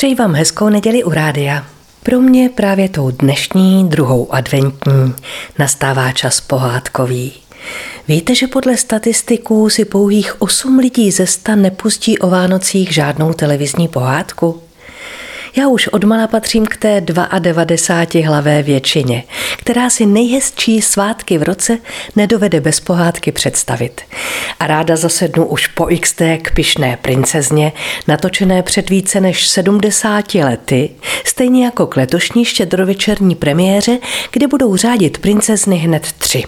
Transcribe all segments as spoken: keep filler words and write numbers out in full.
Přeji vám hezkou neděli u rádia. Pro mě právě tou dnešní druhou adventní nastává čas pohádkový. Víte, že podle statistiků si pouhých osm lidí ze sta nepustí o Vánocích žádnou televizní pohádku? Já už odmala patřím k té devadesátidvouhlavé většině, která si nejhezčí svátky v roce nedovede bez pohádky představit. A ráda zasednu už po iks té k Pyšné princezně, natočené před více než sedmdesáti lety, stejně jako k letošní štědrovečerní premiéře, kde budou řádit princezny hned tři.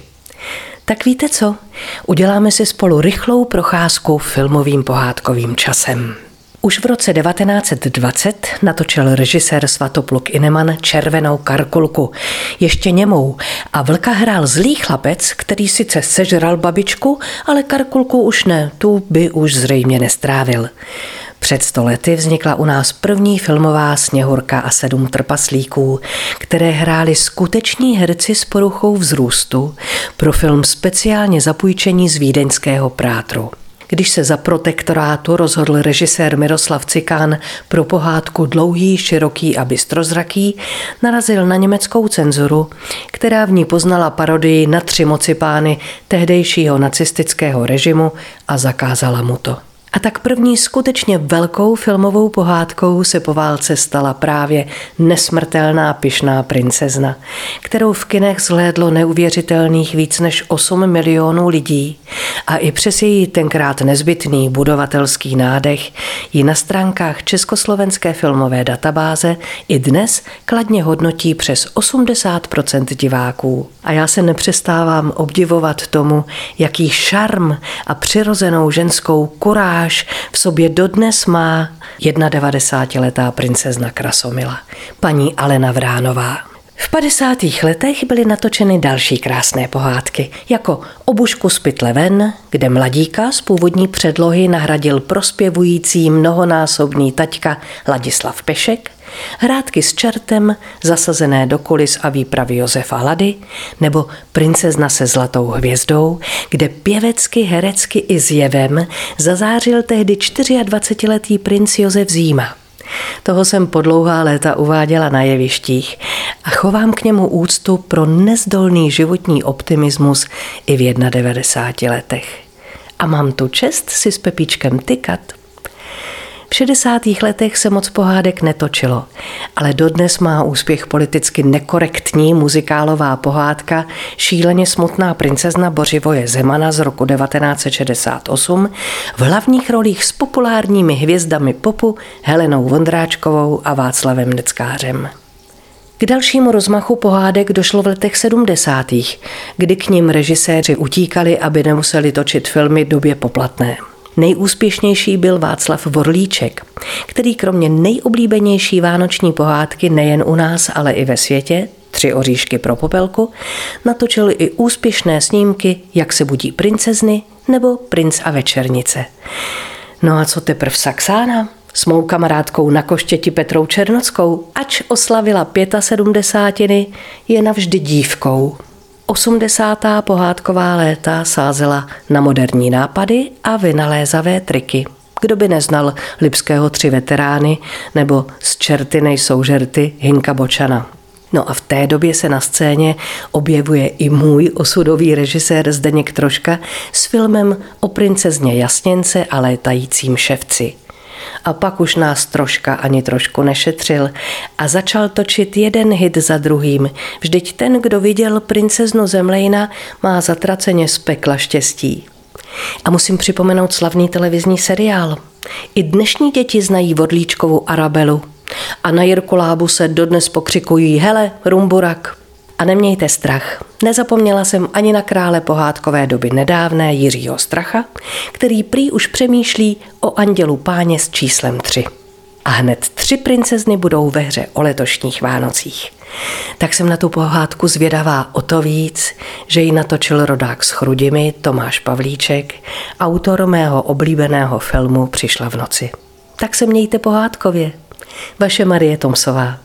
Tak víte co? Uděláme si spolu rychlou procházku filmovým pohádkovým časem. Už v roce devatenáct set dvacet natočil režisér Svatopluk Ineman Červenou Karkulku, ještě němou, a vlka hrál zlý chlapec, který sice sežral babičku, ale Karkulku už ne, tu by už zřejmě nestrávil. Před sto lety vznikla u nás první filmová Sněhurka a sedm trpaslíků, které hráli skuteční herci s poruchou vzrůstu pro film speciálně zapůjčení z vídeňského Prátru. Když se za protektorátu rozhodl režisér Miroslav Cikán pro pohádku Dlouhý, široký a bystrozraký, narazil na německou cenzuru, která v ní poznala parodii na tři mocipány tehdejšího nacistického režimu a zakázala mu to. A tak první skutečně velkou filmovou pohádkou se po válce stala právě Nesmrtelná pyšná princezna, kterou v kinech zhlédlo neuvěřitelných víc než osm milionů lidí a i přes její tenkrát nezbytný budovatelský nádech ji na stránkách Československé filmové databáze i dnes kladně hodnotí přes osmdesát procent diváků. A já se nepřestávám obdivovat tomu, jaký šarm a přirozenou ženskou kuráž v sobě dodnes má devadesátiletá princezna Krasomila, paní Alena Vránová. V padesátých letech byly natočeny další krásné pohádky, jako O Bušku z pytle ven, kde mladíka z původní předlohy nahradil prospěvující mnohonásobný taťka Ladislav Pešek, Hrátky s čertem, zasazené do kulis a výpravy Josefa Lady, nebo Princezna se zlatou hvězdou, kde pěvecky, herecky i zjevem zazářil tehdy dvacetičtyřletý princ Josef Zíma. Toho jsem po dlouhá léta uváděla na jevištích a chovám k němu úctu pro nezdolný životní optimismus i v devadesáti jedné letech. A mám tu čest si s Pepíčkem tykat. V šedesátých letech se moc pohádek netočilo, ale dodnes má úspěch politicky nekorektní muzikálová pohádka Šíleně smutná princezna Bořivoje Zemana z roku devatenáct set šedesát osm v hlavních rolích s populárními hvězdami popu Helenou Vondráčkovou a Václavem Neckářem. K dalšímu rozmachu pohádek došlo v letech sedmdesátých, kdy k nim režiséři utíkali, aby nemuseli točit filmy době poplatné. Nejúspěšnější byl Václav Vorlíček, který kromě nejoblíbenější vánoční pohádky nejen u nás, ale i ve světě, Tři oříšky pro Popelku, natočil i úspěšné snímky Jak se budí princezny nebo Princ a večernice. No a co teprv Saxána? S mou kamarádkou na koštěti Petrou Černockou, ač oslavila sedmdesátiny, je navždy dívkou. Osmdesátá pohádková léta sázela na moderní nápady a vynalézavé triky. Kdo by neznal Lipského Tři veterány nebo Z čerty nejsou žerty Hinka Bočana. No a v té době se na scéně objevuje i můj osudový režisér Zdeněk Troška s filmem o princezně Jasněnce a létajícím ševci. A pak už nás Troška ani trošku nešetřil a začal točit jeden hit za druhým. Vždyť ten, kdo viděl Princeznu Zemlejna, má zatraceně z pekla štěstí. A musím připomenout slavný televizní seriál. I dnešní děti znají Vorlíčkovu Arabelu. A na Jirku Lábu se dodnes pokřikují hele, rumburak. A nemějte strach. Nezapomněla jsem ani na krále pohádkové doby nedávné Jiřího Stracha, který prý už přemýšlí o Andělu Páně s číslem tři. A hned tři princezny budou ve hře o letošních Vánocích. Tak jsem na tu pohádku zvědavá o to víc, že ji natočil rodák s Chrudimi Tomáš Pavlíček, autor mého oblíbeného filmu Přišla v noci. Tak se mějte pohádkově. Vaše Marie Tomsová.